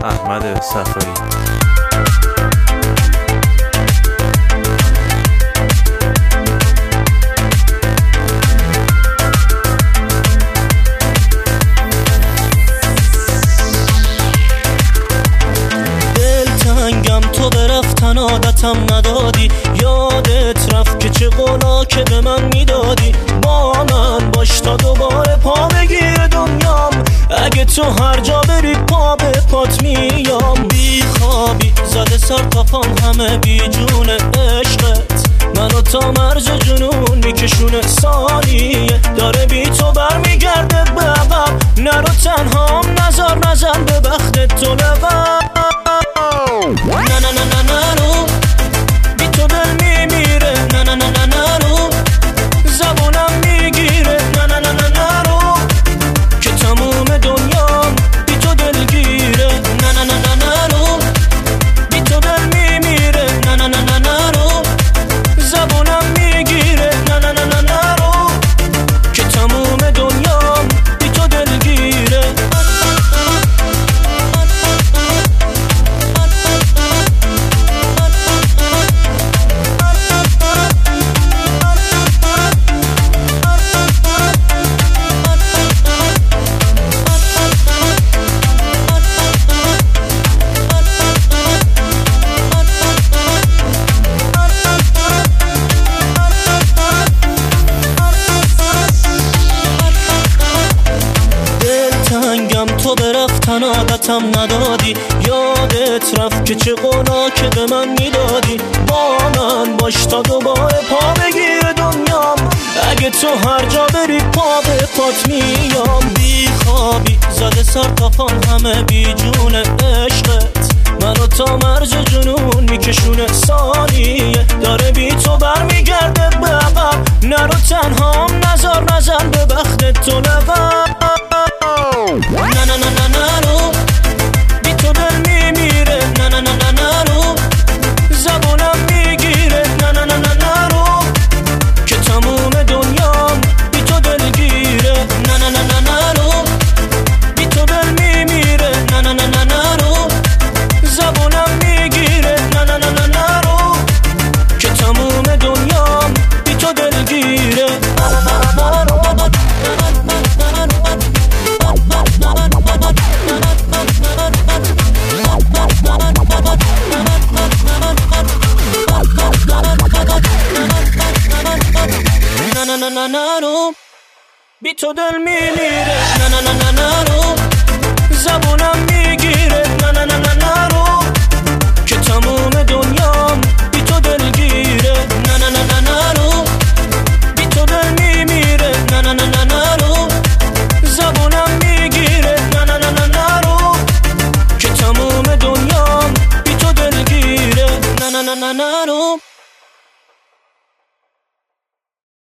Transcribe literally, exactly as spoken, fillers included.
احمد صفایی. تو به رفتن عادتم ندادی، یادت رفت که چه قولا که به من میدادی. با من باش تا دوباره پا بگیر دنیام، اگه تو هر جا بری پا به پات میام. بی خوابی زده سر تا پام همه بی جونه عشقت، منو تا مرز جنون میکشونه. ثانیه داره بی تو برمیگرده به عقب، نرو تنهام نظر نزن به بخت تو لقب. نه نه نه نه نرو بی تو دل میمیره، نه نه نه نه نرو زبونم میگیره، نه نه نه نه نرو که تموم دنیام بی تو دلگیره. نه نه نه نه نرو بی تو دل میمیره، نه نه نه نه نرو زبونم میگیره، نه نه نه نه نرو که تموم دنیام بی تو دلگیره. تو به رفتن عادتم ندادی، یادت رفت که چه قولا که به من میدادی. با من باش تا دوباره پا بگیر دنیام، اگه تو هر جا بری پا به پات میام. بی خوابی زده سر تا پام همه بی جونه عشقت، منو تا مرز جنون میکشونه. ثانیه داره بی تو برمیگرده به عقب، نرو تنهام نظر نزن به بخت تو لقب. نه نه نه نه نرو بی تو دل میمیره، نه نه نه نه نرو زبونم میگیره، نه نه نه نه نرو که تموم دنیام بی تو دلگیره. نه نه نه نه نرو بی تو دل میمیره، نه نه نه نه نرو زبونم میگیره، نه نه نه نه نرو که تموم دنیام بی تو دلگیره. نه نه نه نرو بی تو دل میمیره، نه نه نه نه نرو زبونم میگیره، نه نه نه نه نرو که تموم دنیام بی تو دلگیره. نه نه نه نه نرو بی تو دل میمیره، نه نه نه نه نرو زبونم میگیره، نه نه نه نه نرو که تموم دنیام بی تو دلگیره. نه نه نه نه نرو